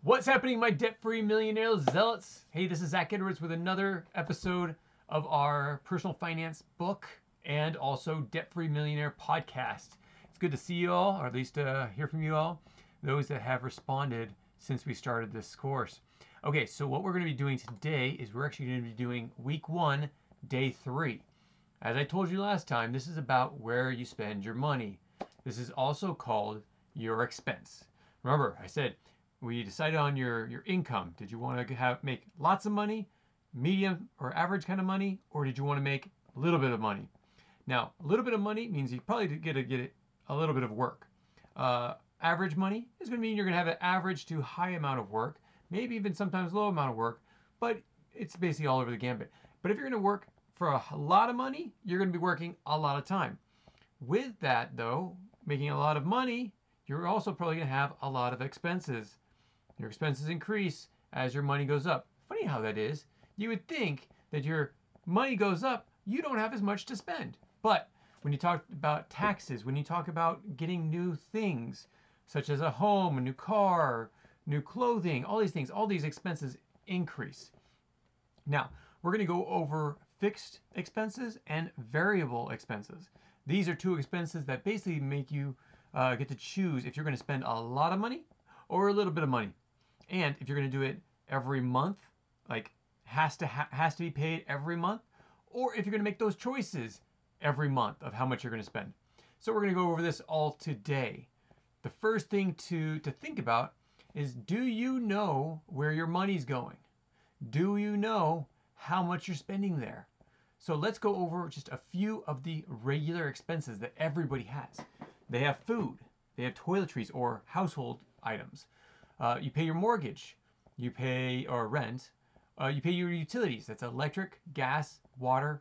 What's happening, my debt-free millionaire zealots? Hey, this is Zach Edwards with another episode of our personal finance book and also Debt-Free Millionaire podcast. It's good to see you all, or at least hear from you all, those that have responded since we started this course. Okay, so what we're going to be doing today is we're actually going to be doing week 1, day 3. As I told you last time, this is about where you spend your money. This is also called your expense. Remember, I said we decided on your income. Did you want to make lots of money, medium or average kind of money, or did you want to make a little bit of money? Now, a little bit of money means you probably get a little bit of work. Average money is going to mean you're going to have an average to high amount of work, maybe even sometimes low amount of work, but it's basically all over the gambit. But if you're going to work for a lot of money, you're going to be working a lot of time. With that, though, making a lot of money, you're also probably going to have a lot of expenses. Your expenses increase as your money goes up. Funny how that is. You would think that your money goes up, you don't have as much to spend. But when you talk about taxes, when you talk about getting new things, such as a home, a new car, new clothing, all these things, all these expenses increase. Now, we're going to go over fixed expenses and variable expenses. These are two expenses that basically make you get to choose if you're going to spend a lot of money or a little bit of money. And if you're going to do it every month, like has to be paid every month, or if you're going to make those choices every month of how much you're going to spend. So we're going to go over this all today. The first thing to think about is, do you know where your money's going? Do you know how much you're spending there? So let's go over just a few of the regular expenses that everybody has. They have food, they have toiletries or household items. You pay your mortgage, you pay or rent, you pay your utilities. That's electric, gas, water,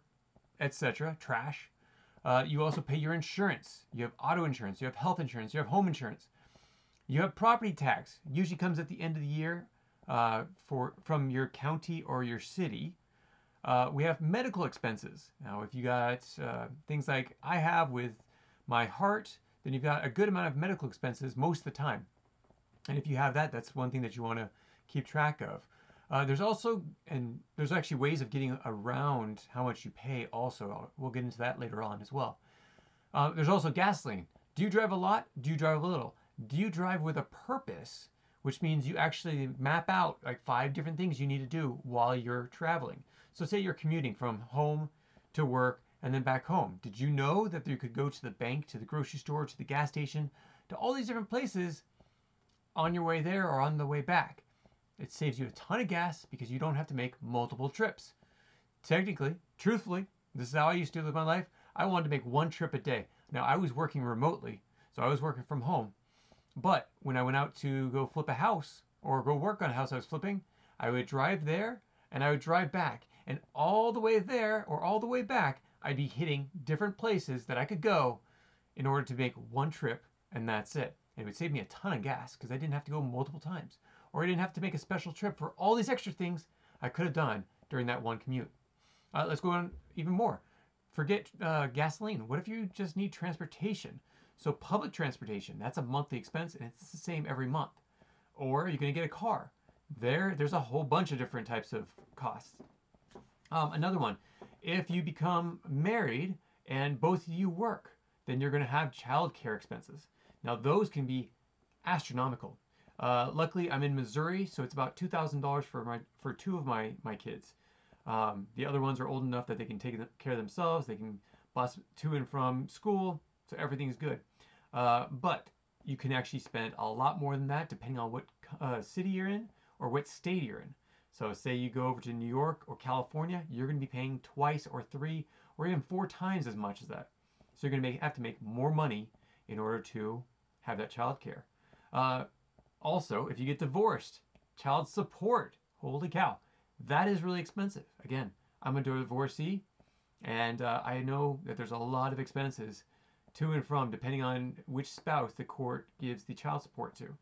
etc., trash. You also pay your insurance. You have auto insurance, you have health insurance, you have home insurance. You have property tax. Usually comes at the end of the year from your county or your city. We have medical expenses. Now, if you got things like I have with my heart, then you've got a good amount of medical expenses most of the time. And if you have that, that's one thing that you want to keep track of. There's actually ways of getting around how much you pay also. We'll get into that later on as well. There's also gasoline. Do you drive a lot? Do you drive a little? Do you drive with a purpose, which means you actually map out like 5 different things you need to do while you're traveling? So say you're commuting from home to work and then back home. Did you know that you could go to the bank, to the grocery store, to the gas station, to all these different places on your way there or on the way back? It saves you a ton of gas because you don't have to make multiple trips. Technically, truthfully, this is how I used to live my life. I wanted to make 1 trip a day. Now, I was working remotely, so I was working from home. But when I went out to go flip a house or go work on a house I was flipping, I would drive there and I would drive back. And all the way there or all the way back, I'd be hitting different places that I could go in order to make 1 trip, and that's it. It would save me a ton of gas because I didn't have to go multiple times, or I didn't have to make a special trip for all these extra things I could have done during that 1 commute. Let's go on even more. Forget gasoline. What if you just need transportation? So public transportation, that's a monthly expense, and it's the same every month. Or you're going to get a car. There's a whole bunch of different types of costs. Another one, if you become married and both of you work, then you're going to have childcare expenses. Now, those can be astronomical. Luckily, I'm in Missouri, so it's about $2,000 for 2 of my kids. The other ones are old enough that they can take care of themselves. They can bus to and from school, so everything's good. But you can actually spend a lot more than that depending on what city you're in or what state you're in. So say you go over to New York or California, you're going to be paying twice or 3 or even 4 times as much as that. So you're going to have to make more money in order to have that child care. Also, if you get divorced, child support, holy cow, that is really expensive. Again, I'm a divorcee, and I know that there's a lot of expenses to and from depending on which spouse the court gives the child support to.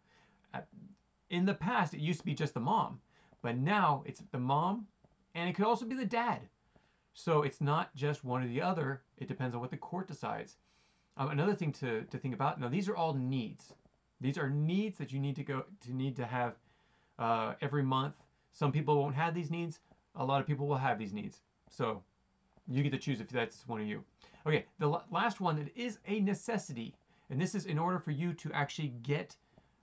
In the past, it used to be just the mom, but now it's the mom, and it could also be the dad. So it's not just one or the other. It depends on what the court decides. Another thing to think about. Now, these are all needs. These are needs that you need to have every month. Some people won't have these needs. A lot of people will have these needs. So you get to choose if that's one of you. Okay, the last one that is a necessity, and this is in order for you to actually get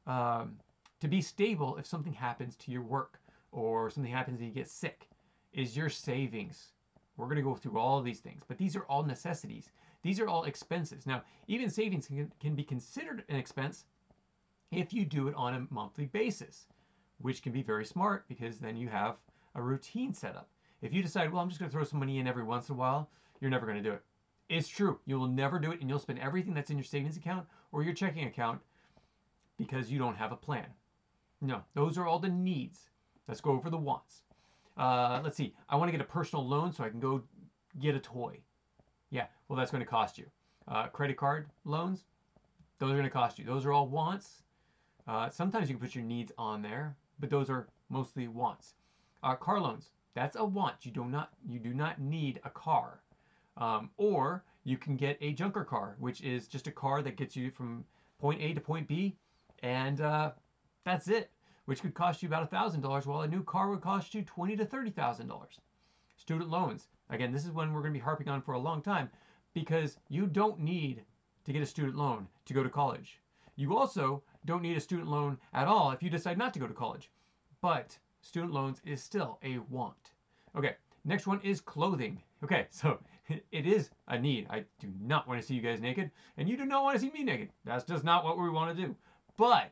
to be stable if something happens to your work or something happens and you get sick, is your savings. We're going to go through all of these things, but these are all necessities. These are all expenses. Now, even savings can be considered an expense if you do it on a monthly basis, which can be very smart because then you have a routine set up. If you decide, well, I'm just going to throw some money in every once in a while, you're never going to do it. It's true. You will never do it, and you'll spend everything that's in your savings account or your checking account because you don't have a plan. No, those are all the needs. Let's go over the wants. Let's see. I want to get a personal loan so I can go get a toy. Yeah, well, that's going to cost you. Credit card loans, those are going to cost you. Those are all wants. Sometimes you can put your needs on there, but those are mostly wants. Car loans, that's a want. You do not need a car. Or you can get a junker car, which is just a car that gets you from point A to point B, and that's it, which could cost you about $1,000, while a new car would cost you $20,000 to $30,000. Student loans, again, this is one we're going to be harping on for a long time, because you don't need to get a student loan to go to college. You also don't need a student loan at all if you decide not to go to college, but student loans is still a want. Okay, next one is clothing. Okay, so it is a need. I do not want to see you guys naked, and you do not want to see me naked. That's just not what we want to do. But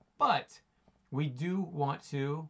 we do want to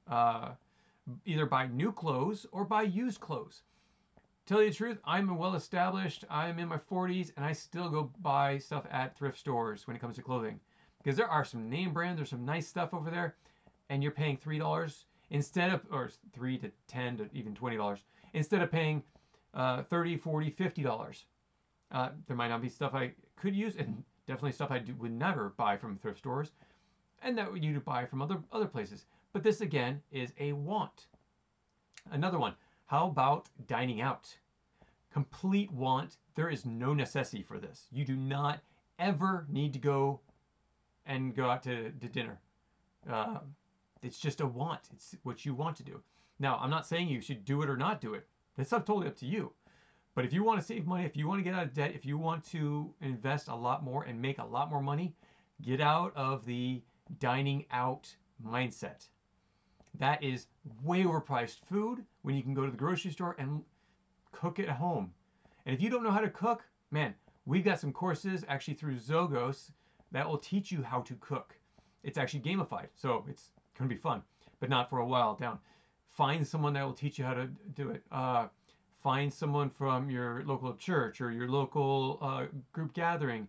either buy new clothes or buy used clothes. Tell you the truth, I'm well established. I'm in my 40s, and I still go buy stuff at thrift stores when it comes to clothing, because there are some name brands. There's some nice stuff over there, and you're paying $3 instead of, or $3 to $10 to even $20 instead of paying $30, $40, $50. There might not be stuff I could use, and definitely stuff I would never buy from thrift stores, and that you would buy from other places. But this again is a want. Another one. How about dining out? Complete want. There is no necessity for this. You do not ever need to go out to dinner. It's just a want. It's what you want to do. Now, I'm not saying you should do it or not do it. That's totally up to you. But if you want to save money, if you want to get out of debt, if you want to invest a lot more and make a lot more money, get out of the dining out mindset. That is way overpriced food when you can go to the grocery store and cook it at home. And if you don't know how to cook, man, we've got some courses actually through Zogos that will teach you how to cook. It's actually gamified, so it's going to be fun, but not for a while down. Find someone that will teach you how to do it. Find someone from your local church or your local group gathering.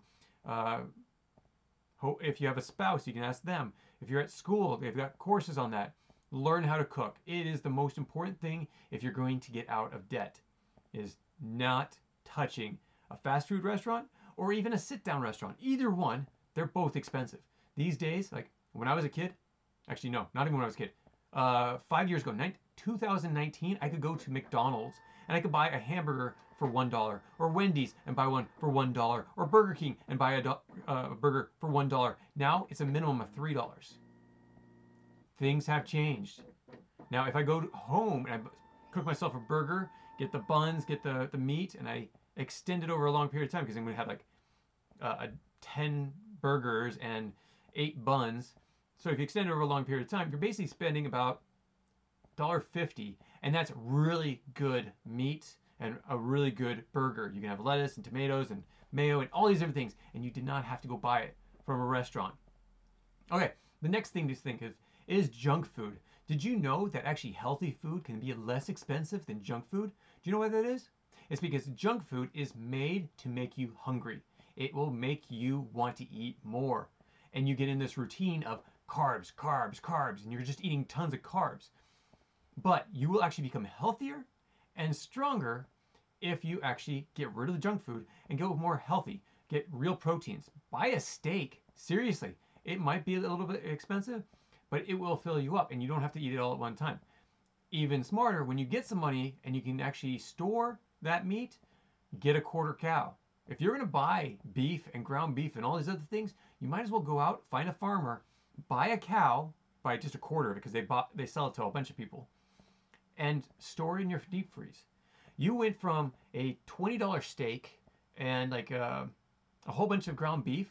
If you have a spouse, you can ask them. If you're at school, they've got courses on that. Learn how to cook. It is the most important thing if you're going to get out of debt, is not touching a fast food restaurant or even a sit-down restaurant. Either one, they're both expensive. These days, like when I was a kid, actually no, not even when I was a kid, 5 years ago, 2019, I could go to McDonald's and I could buy a hamburger for $1, or Wendy's and buy one for $1, or Burger King and buy a burger for $1. Now it's a minimum of $3. Things have changed. Now, if I go home and I cook myself a burger, get the buns, get the meat, and I extend it over a long period of time, because I'm going to have like 10 burgers and 8 buns. So if you extend it over a long period of time, you're basically spending about $1.50, and that's really good meat and a really good burger. You can have lettuce and tomatoes and mayo and all these different things, and you did not have to go buy it from a restaurant. Okay, the next thing to think of is junk food. Did you know that actually healthy food can be less expensive than junk food? Do you know why that is? It's because junk food is made to make you hungry. It will make you want to eat more. And you get in this routine of carbs, carbs, carbs, and you're just eating tons of carbs. But you will actually become healthier and stronger if you actually get rid of the junk food and go more healthy. Get real proteins. Buy a steak. Seriously, it might be a little bit expensive, but it will fill you up and you don't have to eat it all at one time. Even smarter, when you get some money and you can actually store that meat, get a quarter cow. If you're going to buy beef and ground beef and all these other things, you might as well go out, find a farmer, buy a cow, buy just a quarter of it because they sell it to a bunch of people, and store it in your deep freeze. You went from a $20 steak and like a whole bunch of ground beef,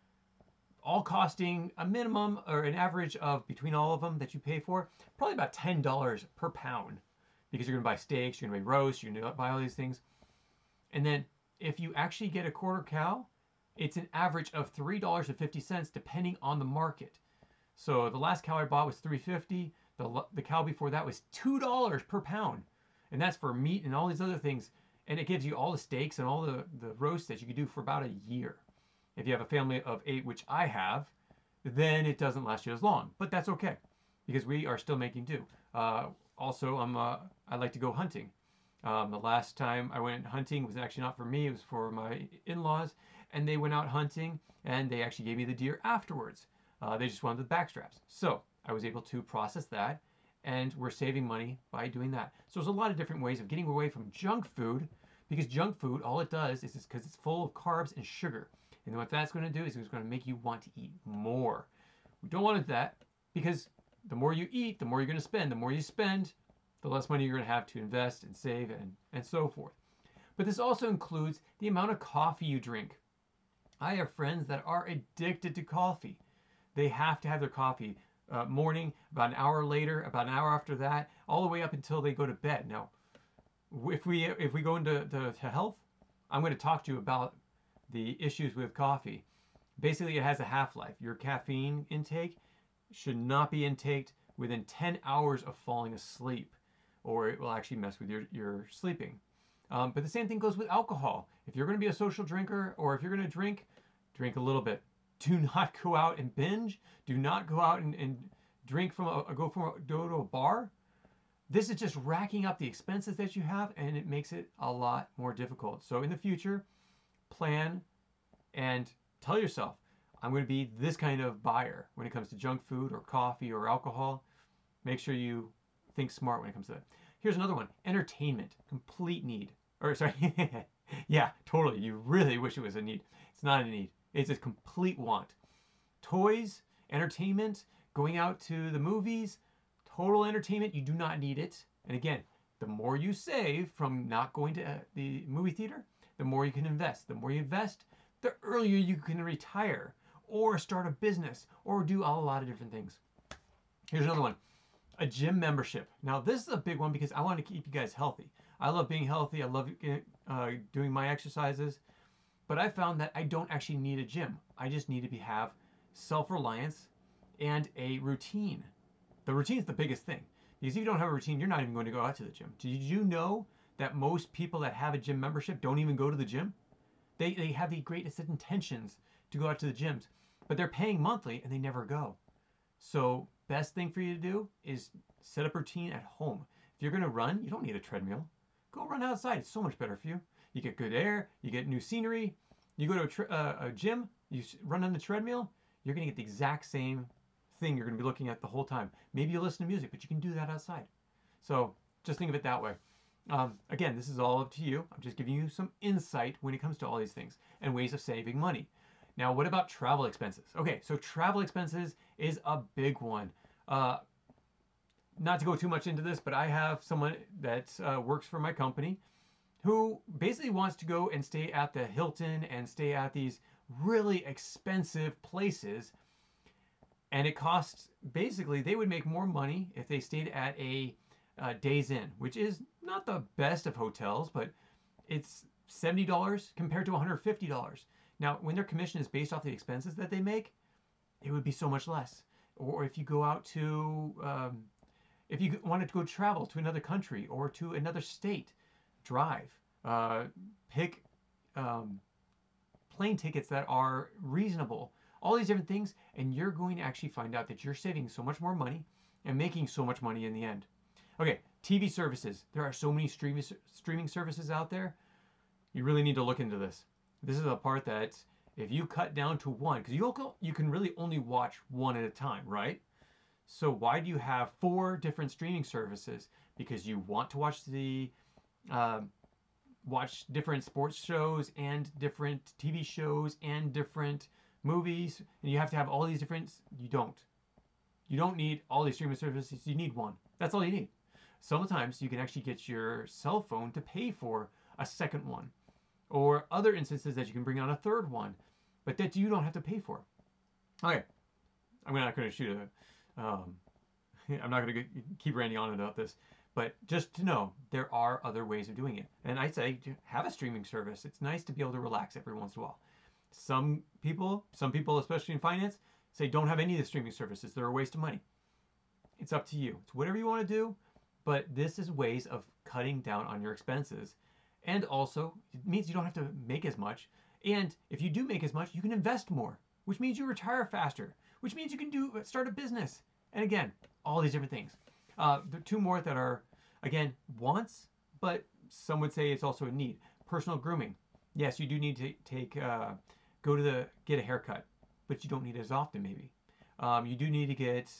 all costing a minimum or an average of between all of them that you pay for, probably about $10 per pound, because you're going to buy steaks, you're going to buy roast, you're going to buy all these things. And then if you actually get a quarter cow, it's an average of $3.50 depending on the market. So the last cow I bought was $3.50. The cow before that was $2 per pound. And that's for meat and all these other things. And it gives you all the steaks and all the roasts that you can do for about a year. If you have a family of 8, which I have, then it doesn't last you as long. But that's okay, because we are still making do. Also, I like to go hunting. The last time I went hunting was actually not for me, it was for my in-laws. And they went out hunting, and they actually gave me the deer afterwards. They just wanted the backstraps. So I was able to process that, and we're saving money by doing that. So there's a lot of different ways of getting away from junk food, because junk food, all it does is because it's full of carbs and sugar. And what that's going to do is it's going to make you want to eat more. We don't want that, because the more you eat, the more you're going to spend. The more you spend, the less money you're going to have to invest and save and so forth. But this also includes the amount of coffee you drink. I have friends that are addicted to coffee. They have to have their coffee morning, about an hour later, about an hour after that, all the way up until they go to bed. Now, if we go into health, I'm going to talk to you about the issues with coffee. Basically, it has a half-life. Your caffeine intake should not be intaked within 10 hours of falling asleep, or it will actually mess with your sleeping. But the same thing goes with alcohol. If you're going to be a social drinker, or if you're going to drink a little bit. Do not go out and binge. Do not go out and drink go to a bar. This is just racking up the expenses that you have, and it makes it a lot more difficult. So in the future, plan and tell yourself, I'm going to be this kind of buyer when it comes to junk food or coffee or alcohol. Make sure you think smart when it comes to that. Here's another one. Entertainment. Complete need. Or sorry. Yeah, totally. You really wish it was a need. It's not a need. It's a complete want. Toys, entertainment, going out to the movies, total entertainment. You do not need it. And again, the more you save from not going to the movie theater, the more you can invest. The more you invest, the earlier you can retire or start a business or do a lot of different things. Here's another one. A gym membership. Now, this is a big one because I want to keep you guys healthy. I love being healthy. I love doing my exercises. But I found that I don't actually need a gym. I just need to have self-reliance and a routine. The routine is the biggest thing. Because if you don't have a routine, you're not even going to go out to the gym. Did you know that most people that have a gym membership don't even go to the gym? They have the greatest intentions to go out to the gyms, but they're paying monthly and they never go. So best thing for you to do is set up a routine at home. If you're going to run, you don't need a treadmill. Go run outside. It's so much better for you. You get good air, you get new scenery. You go to a gym, you run on the treadmill, you're going to get the exact same thing you're going to be looking at the whole time. Maybe you listen to music, but you can do that outside. So just think of it that way. Again, this is all up to you. I'm just giving you some insight when it comes to all these things and ways of saving money. Now, what about travel expenses? Okay, so travel expenses is a big one. Not to go too much into this, but I have someone that works for my company who basically wants to go and stay at the Hilton and stay at these really expensive places. And it costs, basically, they would make more money if they stayed at a Days Inn, which is not the best of hotels, but it's $70 compared to $150. Now, when their commission is based off the expenses that they make, it would be so much less. Or if you go out to, if you wanted to go travel to another country or to another state, drive, pick plane tickets that are reasonable, all these different things, and you're going to actually find out that you're saving so much more money and making so much money in the end. Okay, TV services. There are so many streaming services out there. You really need to look into this. This is a part that if you cut down to one, because you can really only watch one at a time, right? So why do you have 4 different streaming services? Because you want to watch watch different sports shows and different TV shows and different movies, and you have to have all these different. You don't. You don't need all these streaming services. You need one. That's all you need. Sometimes you can actually get your cell phone to pay for a second one, or other instances that you can bring on a third one, but that you don't have to pay for. Okay, I'm not going to shoot a. I'm not going to keep ranting on about this, but just to know there are other ways of doing it. And I say have a streaming service. It's nice to be able to relax every once in a while. Some people, especially in finance, say don't have any of the streaming services. They're a waste of money. It's up to you. It's whatever you want to do, but this is ways of cutting down on your expenses. And also, it means you don't have to make as much. And if you do make as much, you can invest more, which means you retire faster, which means you can start a business. And again, all these different things. There are two more that are, again, wants, but some would say it's also a need. Personal grooming. Yes, you do need to get a haircut, but you don't need it as often maybe. You do need to get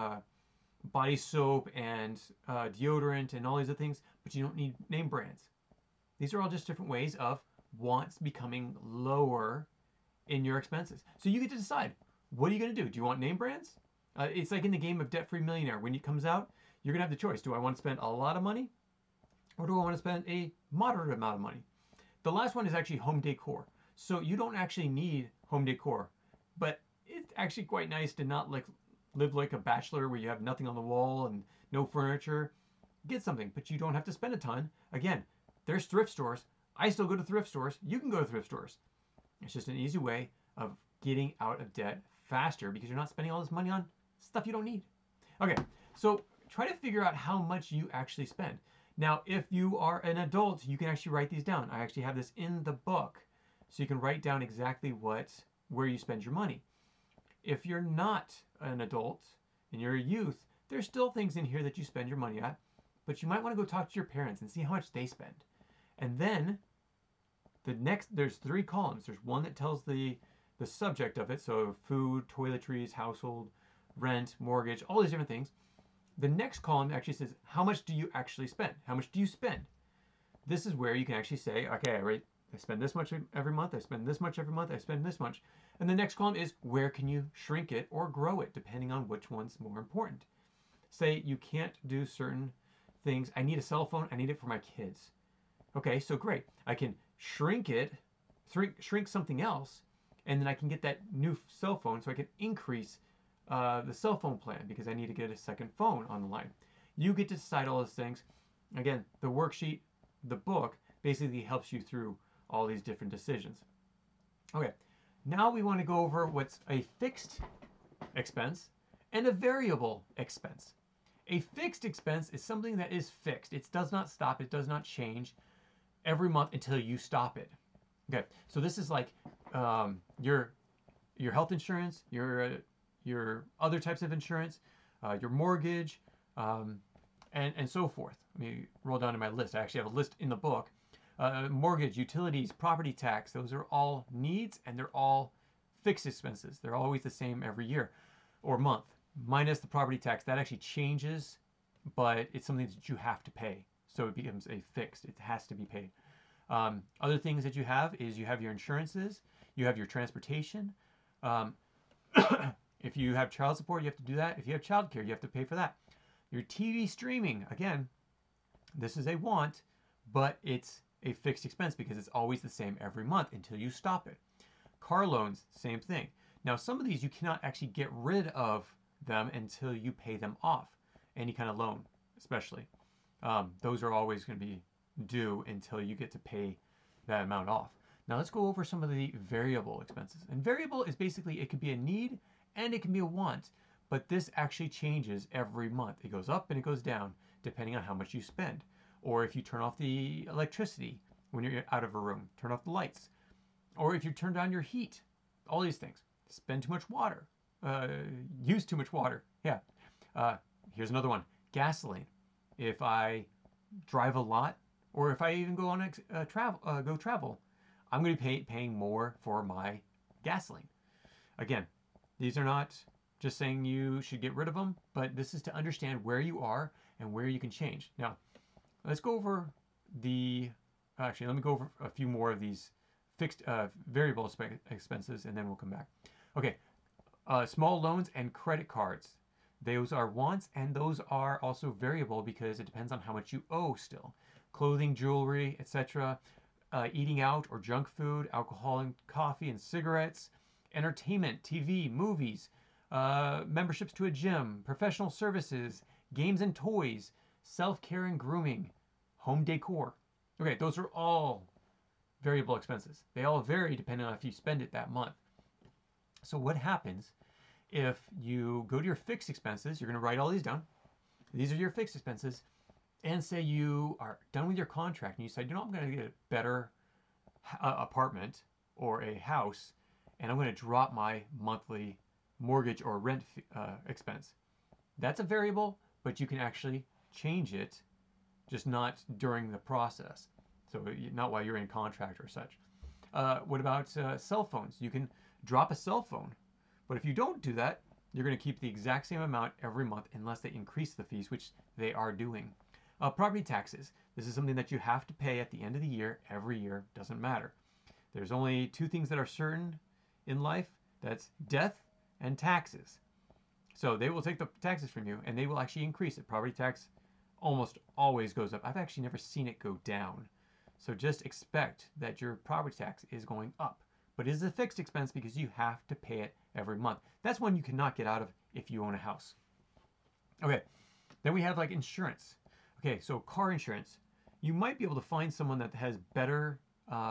body soap and deodorant and all these other things, but you don't need name brands. These are all just different ways of wants becoming lower in your expenses. So you get to decide, what are you going to do? Do you want name brands? It's like in the game of Debt Free Millionaire. When it comes out, you're going to have the choice. Do I want to spend a lot of money, or do I want to spend a moderate amount of money? The last one is actually home decor. So you don't actually need home decor, but it's actually quite nice to not live like a bachelor where you have nothing on the wall and no furniture. Get something, but you don't have to spend a ton. Again, there's thrift stores. I still go to thrift stores. You can go to thrift stores. It's just an easy way of getting out of debt faster because you're not spending all this money on stuff you don't need. Okay, so try to figure out how much you actually spend. Now, if you are an adult, you can actually write these down. I actually have this in the book, so you can write down exactly where you spend your money. If you're not an adult and you're a youth, there's still things in here that you spend your money at, but you might want to go talk to your parents and see how much they spend. And then there's 3 columns. There's one that tells the subject of it, so food, toiletries, household, rent, mortgage, all these different things. The next column actually says, how much do you actually spend? How much do you spend? This is where you can actually say, okay, I spend this much every month, I spend this much every month, I spend this much. And the next column is, where can you shrink it or grow it, depending on which one's more important. Say you can't do certain things. I need a cell phone, I need it for my kids. Okay, so great. I can shrink something else, and then I can get that new cell phone, so I can increase the cell phone plan because I need to get a second phone on the line. You get to decide all those things. Again, the worksheet, the book, basically helps you through all these different decisions. Okay, now we want to go over what's a fixed expense and a variable expense. A fixed expense is something that is fixed. It does not stop. It does not change every month until you stop it. Okay, so this is like your health insurance, your other types of insurance, your mortgage, and so forth. Let me roll down to my list. I actually have a list in the book. Mortgage, utilities, property tax, those are all needs, and they're all fixed expenses. They're always the same every year or month, minus the property tax. That actually changes, but it's something that you have to pay. So it becomes a fixed. It has to be paid. Other things that you have is you have your insurances, you have your transportation. If you have child support, you have to do that. If you have childcare, you have to pay for that. Your TV streaming, again, this is a want, but it's a fixed expense because it's always the same every month until you stop it. Car loans, same thing. Now, some of these you cannot actually get rid of them until you pay them off. Any kind of loan, especially. Those are always going to be due until you get to pay that amount off. Now let's go over some of the variable expenses. And variable is basically, it could be a need and it can be a want, but this actually changes every month. It goes up and it goes down depending on how much you spend. Or if you turn off the electricity when you're out of a room, turn off the lights. Or if you turn down your heat, all these things. Spend too much water, use too much water. Yeah. Here's another one, gasoline. If I drive a lot, or if I even go on travel, I'm going to be paying more for my gasoline. Again, these are not just saying you should get rid of them, but this is to understand where you are and where you can change. Now, let's go over let me go over a few more of these fixed variable expenses, and then we'll come back. Okay, small loans and credit cards. Those are wants, and those are also variable because it depends on how much you owe still. Clothing, jewelry, etc., eating out or junk food, alcohol and coffee and cigarettes, entertainment, TV, movies, memberships to a gym, professional services, games and toys, self-care and grooming, home decor. Okay, those are all variable expenses. They all vary depending on if you spend it that month. So what happens if you go to your fixed expenses? You're going to write all these down. These are your fixed expenses. And say you are done with your contract and you say, you know, I'm going to get a better apartment or a house, and I'm going to drop my monthly mortgage or rent expense. That's a variable, but you can actually change it, just not during the process. So not while you're in contract or such. What about cell phones? You can drop a cell phone, but if you don't do that, you're going to keep the exact same amount every month unless they increase the fees, which they are doing. Property taxes. This is something that you have to pay at the end of the year, every year, doesn't matter. There's only two things that are certain in life. That's death and taxes. So they will take the taxes from you and they will actually increase it. Property tax almost always goes up. I've actually never seen it go down. So just expect that your property tax is going up. But it is a fixed expense because you have to pay it every month. That's one you cannot get out of if you own a house. Okay, then we have like insurance. Okay, so car insurance. You might be able to find someone that has better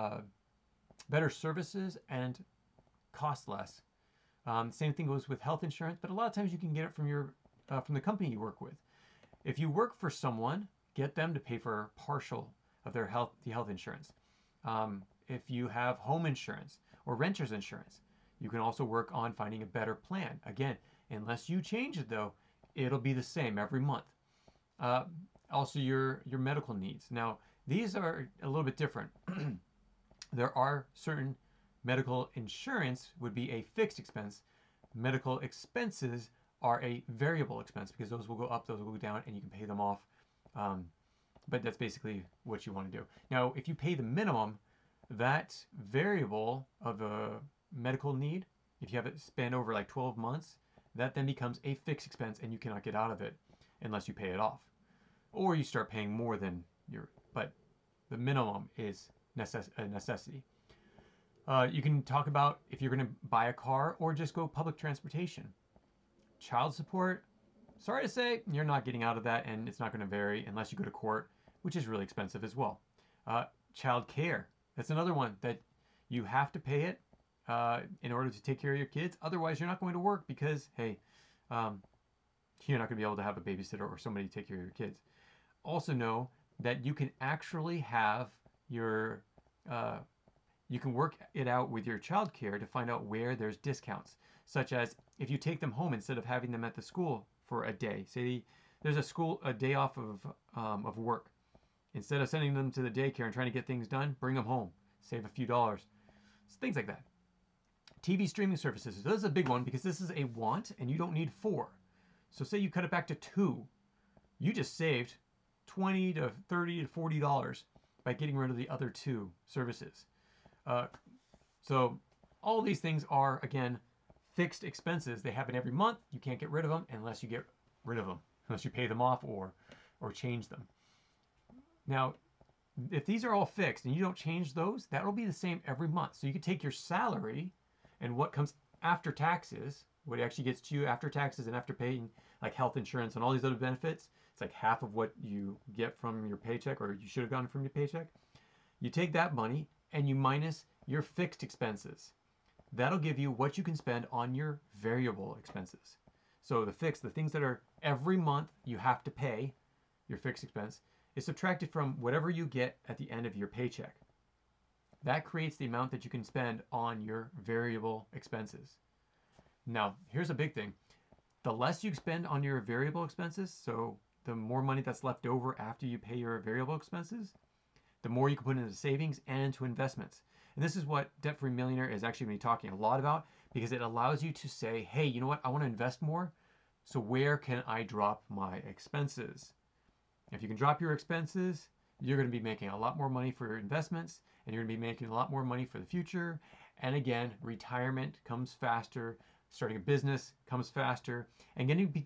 services and cost less. Same thing goes with health insurance, but a lot of times you can get it from the company you work with. If you work for someone, get them to pay for partial of the health insurance. If you have home insurance or renter's insurance, you can also work on finding a better plan. Again, unless you change it though, it'll be the same every month. Also your medical needs. Now, these are a little bit different. There are certain medical insurance would be a fixed expense. Medical expenses are a variable expense because those will go up, those will go down, and you can pay them off. But that's basically what you want to do. Now, if you pay the minimum, that variable of a medical need, if you have it spanned over like 12 months, that then becomes a fixed expense and you cannot get out of it unless you pay it off. Or you start paying more than but the minimum is a necessity. You can talk about if you're going to buy a car or just go public transportation. Child support, sorry to say, you're not getting out of that, and it's not going to vary unless you go to court, which is really expensive as well. Child care, that's another one that you have to pay it in order to take care of your kids. Otherwise, you're not going to work because, hey, you're not going to be able to have a babysitter or somebody to take care of your kids. Also know that you can actually have your you can work it out with your child care to find out where there's discounts, such as if you take them home instead of having them at the school for a day. Say there's a day off of work. Instead of sending them to the daycare and trying to get things done, bring them home. Save a few dollars. So things like that. TV streaming services. So this is a big one because this is a want and you don't need 4. So say you cut it back to 2. You just saved $20 to $30 to $40 by getting rid of the other 2 services. So all these things are, again, fixed expenses. They happen every month. You can't get rid of them unless you get rid of them, unless you pay them off or change them. Now, if these are all fixed and you don't change those, that will be the same every month. So you could take your salary and what comes after taxes, what actually gets to you after taxes and after paying like health insurance and all these other benefits, it's like half of what you get from your paycheck or you should have gotten from your paycheck. You take that money and you minus your fixed expenses. That'll give you what you can spend on your variable expenses. So the things that are every month you have to pay, your fixed expense, is subtracted from whatever you get at the end of your paycheck. That creates the amount that you can spend on your variable expenses. Now, here's a big thing. The less you spend on your variable expenses, so the more money that's left over after you pay your variable expenses, the more you can put into savings and into investments. And this is what Debt Free Millionaire is actually going to be talking a lot about because it allows you to say, hey, you know what? I want to invest more. So where can I drop my expenses? If you can drop your expenses, you're going to be making a lot more money for your investments and you're going to be making a lot more money for the future. And again, retirement comes faster. Starting a business comes faster. And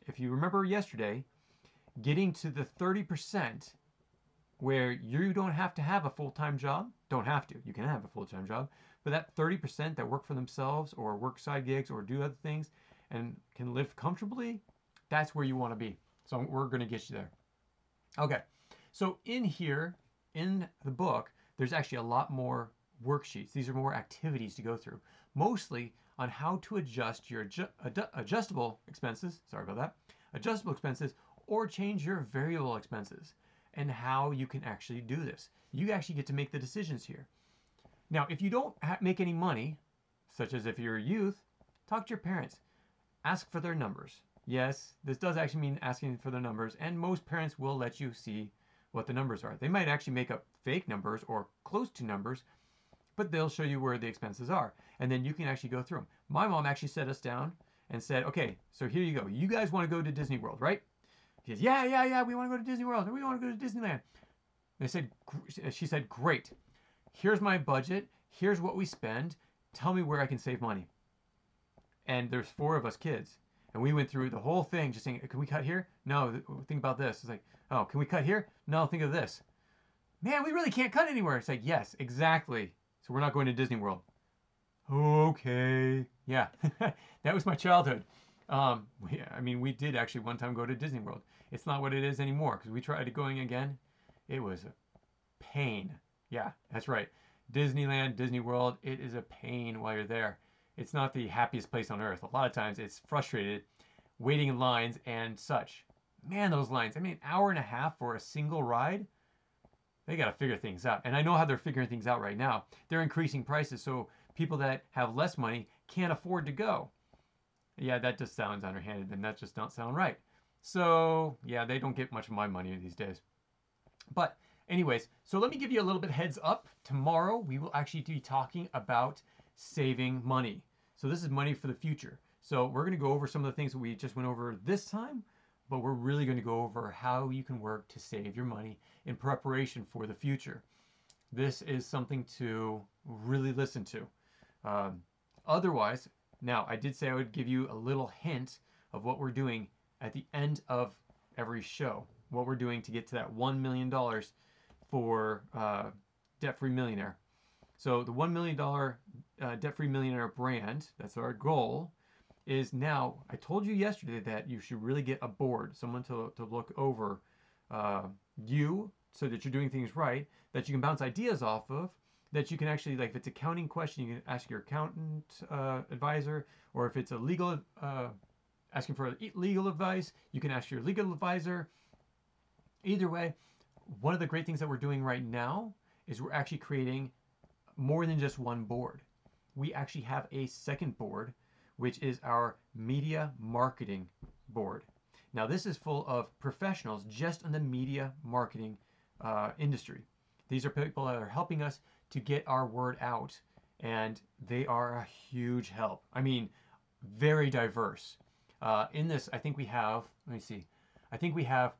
if you remember yesterday, getting to the 30% where you don't have to have a full-time job, don't have to, you can have a full-time job, but that 30% that work for themselves or work side gigs or do other things and can live comfortably, that's where you want to be. So we're going to get you there. Okay, so in here, in the book, there's actually a lot more worksheets. These are more activities to go through, mostly on how to adjust your adjustable expenses, sorry about that, adjustable expenses, or change your variable expenses, and how you can actually do this. You actually get to make the decisions here. Now, if you don't make any money, such as if you're a youth, talk to your parents. Ask for their numbers. Yes, this does actually mean asking for the numbers, and most parents will let you see what the numbers are. They might actually make up fake numbers or close to numbers, but they'll show you where the expenses are, and then you can actually go through them. My mom actually sat us down and said, okay, so here you go. You guys want to go to Disney World, right? She says, yeah, we want to go to Disney World, and we want to go to Disneyland. She said, great. Here's my budget. Here's what we spend. Tell me where I can save money. And there's 4 of us kids. And we went through the whole thing just saying, can we cut here? No, think about this. It's like, oh, can we cut here? No, think of this. Man, we really can't cut anywhere. It's like, yes, exactly. So we're not going to Disney World. Okay. Yeah, that was my childhood. We did actually one time go to Disney World. It's not what it is anymore because we tried going again. It was a pain. Yeah, that's right. Disneyland, Disney World, it is a pain while you're there. It's not the happiest place on earth. A lot of times it's frustrated, waiting in lines and such. Man, those lines. I mean, an hour and a half for a single ride. They got to figure things out. And I know how they're figuring things out right now. They're increasing prices so people that have less money can't afford to go. Yeah, that just sounds underhanded, and that just don't sound right. So, yeah, they don't get much of my money these days. But anyways, so let me give you a little bit heads up. Tomorrow, we will actually be talking about saving money. So this is money for the future. So we're going to go over some of the things that we just went over this time, but we're really going to go over how you can work to save your money in preparation for the future. This is something to really listen to. Otherwise, now I did say I would give you a little hint of what we're doing at the end of every show, what we're doing to get to that $1 million for Debt-Free Millionaire. So the $1 million Debt-Free Millionaire brand, that's our goal, is now, I told you yesterday that you should really get a board, someone to look over you so that you're doing things right, that you can bounce ideas off of, that you can actually, like if it's accounting question, you can ask your accountant advisor, or if it's a legal, asking for legal advice, you can ask your legal advisor. Either way, one of the great things that we're doing right now is we're actually creating more than just one board. We actually have a second board, which is our media marketing board. Now this is full of professionals just in the media marketing industry. These are people that are helping us to get our word out, and they are a huge help. I mean, very diverse. In this, I think we have, let me see, I think we have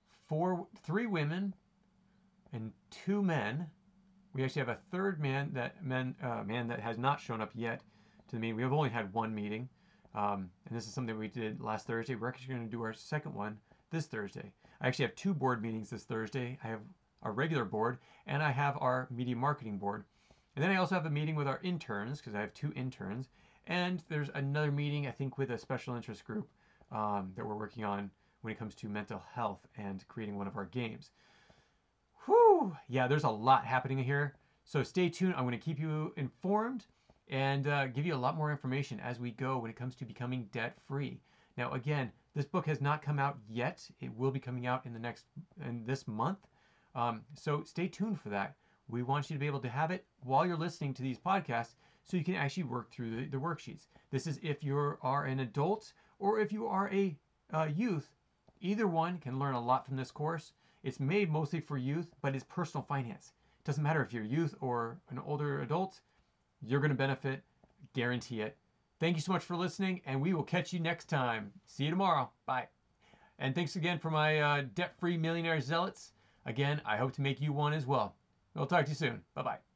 3 women and 2 men. We actually have a third man that has not shown up yet to the meeting. We have only had 1 meeting, and this is something we did last Thursday. We're actually going to do our second one this Thursday. I actually have 2 board meetings this Thursday. I have our regular board, and I have our media marketing board. And then I also have a meeting with our interns, because I have 2 interns, and there's another meeting, I think, with a special interest group that we're working on when it comes to mental health and creating one of our games. Whew! Yeah, there's a lot happening here. So stay tuned. I'm going to keep you informed and give you a lot more information as we go when it comes to becoming debt-free. Now, again, this book has not come out yet. It will be coming out in this month. So stay tuned for that. We want you to be able to have it while you're listening to these podcasts so you can actually work through the worksheets. This is if you are an adult or if you are a youth. Either one can learn a lot from this course. It's made mostly for youth, but it's personal finance. It doesn't matter if you're youth or an older adult. You're going to benefit. Guarantee it. Thank you so much for listening, and we will catch you next time. See you tomorrow. Bye. And thanks again for my debt-free millionaire zealots. Again, I hope to make you one as well. We'll talk to you soon. Bye-bye.